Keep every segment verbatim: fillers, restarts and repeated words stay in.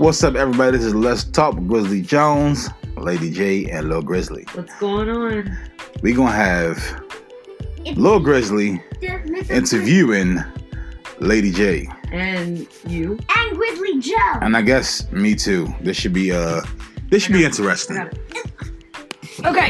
What's up, everybody? This is Let's Talk with Grizzly Jones, Lady J, and Lil Grizzly. What's going on? We're going to have Lil Grizzly interviewing Lady J. And you. And Grizzly Joe. And I guess me too. This should be uh this should be interesting. Okay.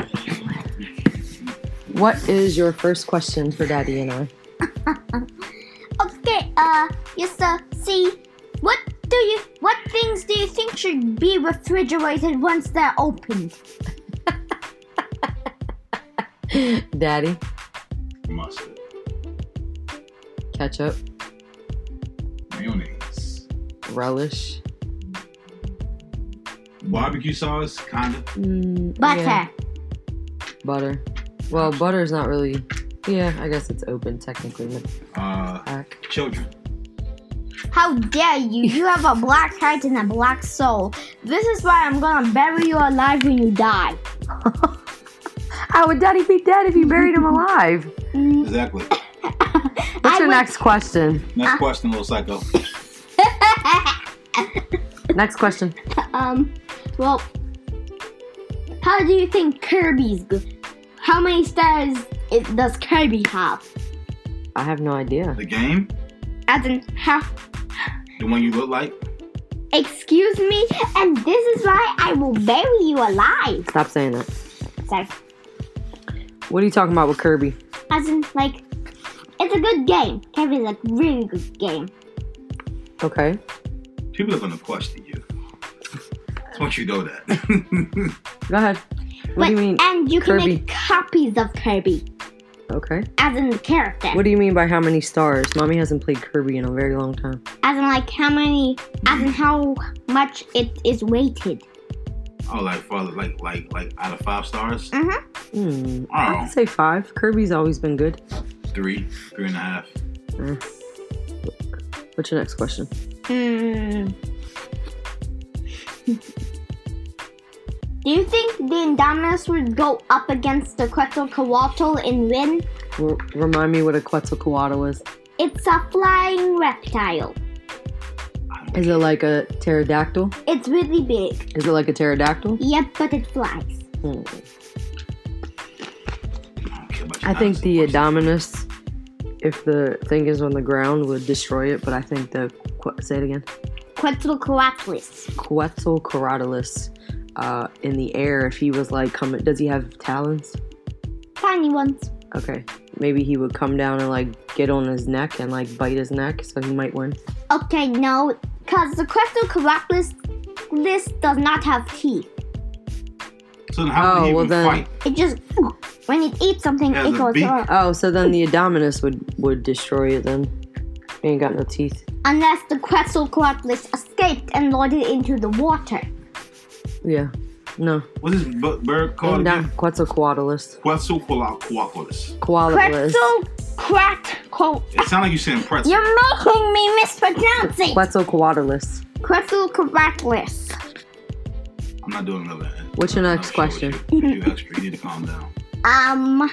What is your first question for Daddy and I? Okay, uh, yes, uh, see, what do you, what things do you think should be refrigerated once they're opened? Daddy. Mustard. Ketchup. Mayonnaise. Relish. Barbecue sauce, kinda. Mm, Butter. yeah. Butter. Well, butter's not really... Yeah, I guess it's open, technically. Uh, Back. children. How dare you? You have a black heart and a black soul. This is why I'm gonna bury you alive when you die. How would Daddy be dead if you buried him alive? Exactly. What's I your would- next question? Next question, little psycho. Next question. Um, well, how do you think Kirby's good? How many stars it, does Kirby have? I have no idea. The game? As in, how? The one you look like? Excuse me? And this is why I will bury you alive. Stop saying that. Sorry. What are you talking about with Kirby? As in, like, it's a good game. Kirby's a really good game. Okay. People are gonna question you. I want you to know that. Go ahead. What but, do you mean? And you can Kirby? make copies of Kirby. Okay. As in the character. What do you mean by how many stars? Mommy hasn't played Kirby in a very long time. As in, like, how many, as in how much it is weighted. Oh, like for like like like out of five stars? Mm-hmm. Hmm. Oh. I would say five. Kirby's always been good. Three, three and a half. Eh. What's your next question? Hmm. Do you think the Indominus would go up against the Quetzalcoatl and win? R- remind me what a Quetzalcoatl is. It's a flying reptile. Is it like a pterodactyl? It's really big. Is it like a pterodactyl? Yep, but it flies. Hmm. I don't care about your I think the dinosaurs. Indominus, if the thing is on the ground, would destroy it. But I think the que- say it again. Quetzalcoatlus. Quetzalcoatlus, uh, in the air. If he was like coming, does he have talons? Tiny ones. Okay, maybe he would come down and like get on his neck and like bite his neck, so he might win. Okay, no, because the Quetzalcoatlus this does not have teeth. So then how Oh, would he well even then- fight? It just, when it eats something, It has it a goes beak. off. Oh, so then the Indominus would would destroy it then. He ain't got no teeth. Unless the Quetzalcoatlus escaped and lured it into the water. Yeah, no. What's this bu- bird called Indom- again? Quetzalcoatlus. Quetzalcoatlus. Koalalus. Quetzalcoatl. It sounds like you're saying pretzel. You're making me mispronounce it. Quetzalcoatlus. Quetzalcoatlus. I'm not doing another. What's your another next show question? with You. You extra. You need to calm down. Um.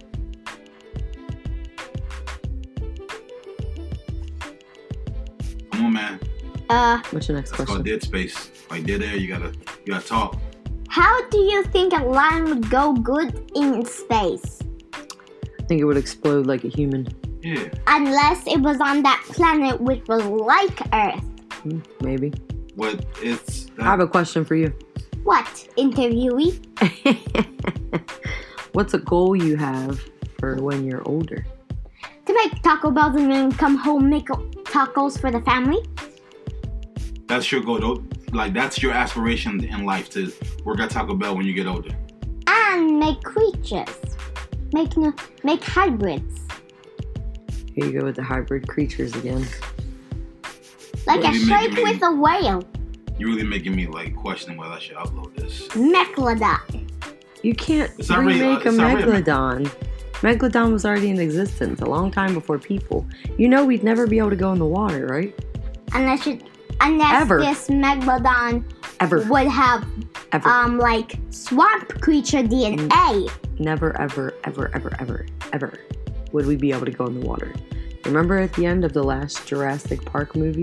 Come on, man. Uh. What's your next It's called question? dead space. Like dead air, you gotta you gotta talk. How do you think a lion would go good in space? I think it would explode like a human. Yeah. Unless it was on that planet which was like Earth. Hmm, maybe. What it's I have a question for you. What, interviewee? What's a goal you have for when you're older? To make Taco Bells and then come home make tacos for the family? that's your goal. Though. Like that's your aspiration in life to work at Taco Bell when you get older. And make creatures. Make new, make hybrids. Here you go with the hybrid creatures again. Like Well, a you shark making me- with a whale. You're really making me like question whether I should upload this. Megalodon. You can't It's already- remake uh, a it's already a- megalodon. Megalodon was already in existence a long time before people. You know we'd never be able to go in the water, right? Unless it, unless Ever. this megalodon Ever. would have Ever. um like swamp creature D N A. Never, ever, ever, ever, ever, ever would we be able to go in the water. Remember at the end of the last Jurassic Park movie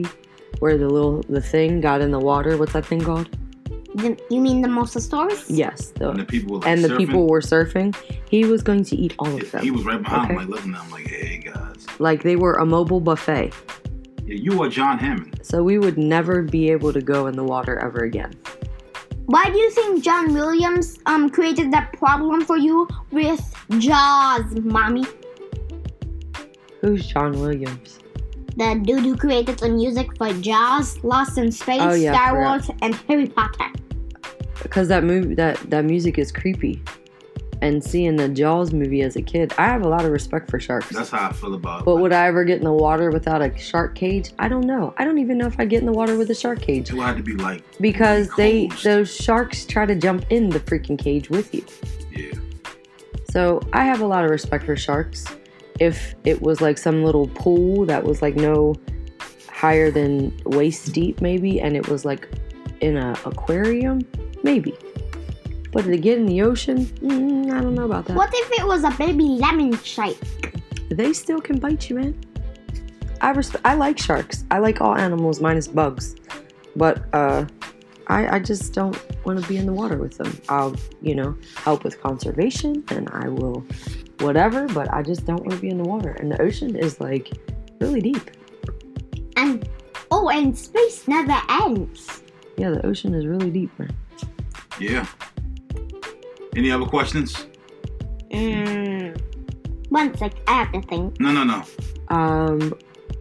where the little the thing got in the water. What's that thing called? The, you mean the Mosasaurus? Yes. The, And the people were like and the surfing. people were surfing. He was going to eat all of He, them. he was right behind Okay. him, like looking at him, like, "Hey guys, Like they were a mobile buffet. yeah, you are John Hammond." So we would never be able to go in the water ever again. Why do you think John Williams um created that problem for you with Jaws, mommy? Who's John Williams? The dude who created the music for Jaws, Lost in Space, Oh, yeah, I Star forgot. Wars, and Harry Potter. Because that movie, that that music is creepy. And seeing the Jaws movie as a kid, I have a lot of respect for sharks. That's how I feel about. But would I ever get in the water without a shark cage? I don't know. I don't even know if I get in the water with a shark cage. It would have to be like Because they closed. those sharks try to jump in the freaking cage with you. Yeah. So I have a lot of respect for sharks. If it was like some little pool that was like no higher than waist deep maybe, and it was like in a aquarium, maybe. But to get in the ocean, mm, I don't know about that. What if it was a baby lemon shark? They still can bite you, man. I resp- I like sharks. I like all animals minus bugs. But uh, I, I just don't want to be in the water with them. I'll, you know, help with conservation and I will whatever, but I just don't want to be in the water. And the ocean is like really deep. And oh, and space never ends. Yeah, the ocean is really deep, man. Yeah. Any other questions? Mm. One sec, I have to think. No, no, no. Um,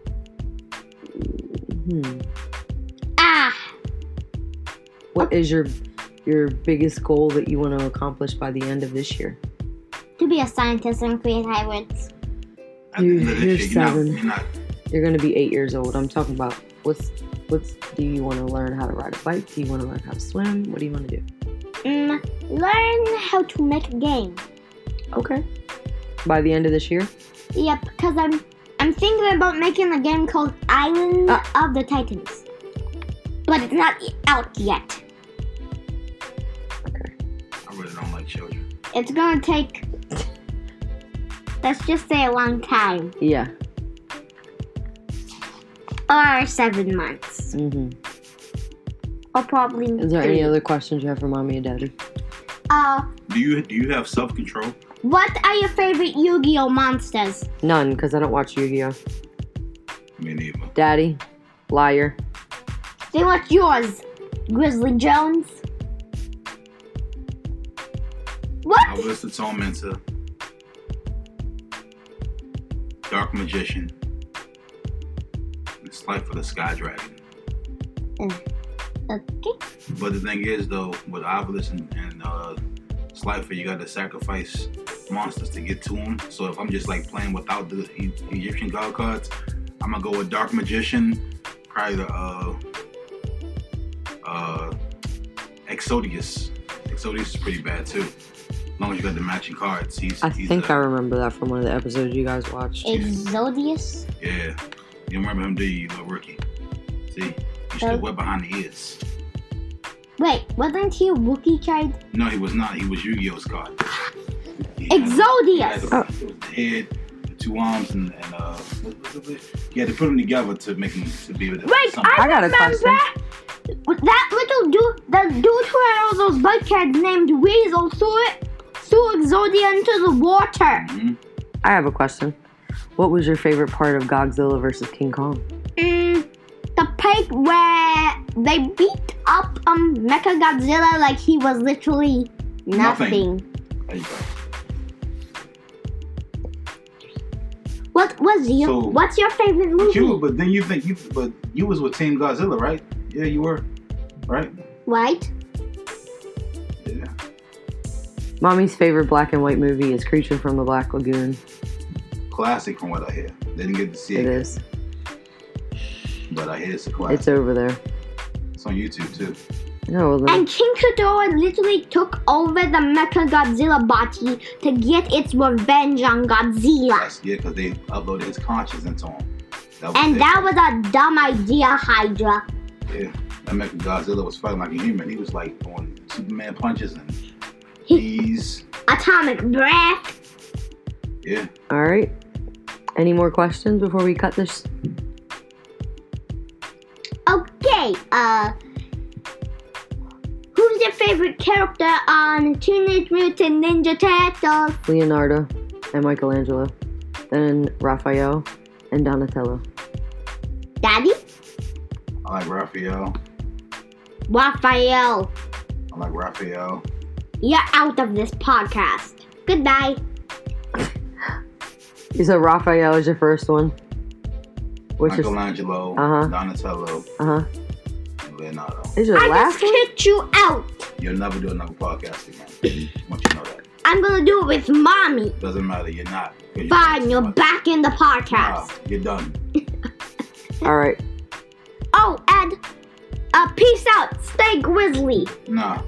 hmm. Ah, What is your your biggest goal that you want to accomplish by the end of this year? to be a scientist and create hybrids. At the Dude, end of this you're shit, you're not- seven. you're not- You're gonna be eight years old. I'm talking about what's what's. Do you want to learn how to ride a bike? Do you want to learn how to swim? What do you want to do? Mm, learn how to make a game. Okay. By the end of this year. Yep, because I'm I'm thinking about making a game called Island Ah. of the Titans, but it's not out yet. Okay. I really don't like children. It's gonna take, let's just say, a long time, Yeah. or seven months, Mhm. or probably. Is there three. any other questions you have for mommy and daddy? Uh, Do you do you have self control? what are your favorite Yu-Gi-Oh monsters? None, because I don't watch Yu-Gi-Oh. Me neither. Daddy, liar. Then what's yours? Grizzly Jones. What? I was the Tormentor, Dark Magician, and Slifer the Sky Dragon. Okay. But the thing is, though, with Obelisk and, and uh, Slifer, you got to sacrifice monsters to get to them. So if I'm just like playing without the e- Egyptian god cards, I'm gonna go with Dark Magician, probably the uh, uh, Exodius. Exodius is pretty bad too. As long as you got the matching cards, he's. I he's think uh, I remember that from one of the episodes you guys watched. Exodius. Yeah, you don't remember him, do you, little rookie? See, you stood way behind the ears. Wait, wasn't he a Wookiee child? No, he was not. He was Yu-Gi-Oh's card. He had- Exodius! He had the, Oh. it was the head, the two arms, and, and uh, what was it? You had to put them together to make him to be able to. Wait, something. I, I got a remember question. that little dude, the dude who had all those bug cards named Weasel threw it, threw Exodia into the water. Mhm. I have a question. What was your favorite part of Godzilla versus King Kong? Mm, the part where they beat up um Mechagodzilla like he was literally nothing. Nothing. There you go. What was your So- What's your favorite But movie? you, but then you think you, but you was with Team Godzilla, right? Yeah, you were, right? Right? Yeah. Mommy's favorite black and white movie is Creature from the Black Lagoon. Classic from what I hear. Didn't get to see It it, is. but I hear it's a classic. It's over there. It's on YouTube too. No, well, then, And King Ghidorah literally took over the Mechagodzilla body to get its revenge on Godzilla. That's, yeah, because they uploaded his conscience into him. That was And it. that was a dumb idea, Hydra. Yeah, that Mecha Godzilla was fighting like a human. He was like throwing Superman punches and knees. Atomic breath. Yeah. all right. Any more questions before we cut this? Okay, uh, who's your favorite character on Teenage Mutant Ninja Turtles? Leonardo and Michelangelo. Then Raphael and Donatello. Daddy? I like Raphael. Raphael. I like Raphael. You're out of this podcast. Goodbye. You said Raphael is your first one. What's your Michelangelo, Uh-huh. Donatello, uh huh? and Leonardo. Is your I last just one? kicked you out. You'll never do another podcast again. I want you to know that. I'm gonna do it with mommy. Doesn't matter. You're not. 'Cause you Fine, talk you're too much. back in the Nah, podcast. you're done. All right. Oh, and uh, peace out. Stay grizzly. Nah.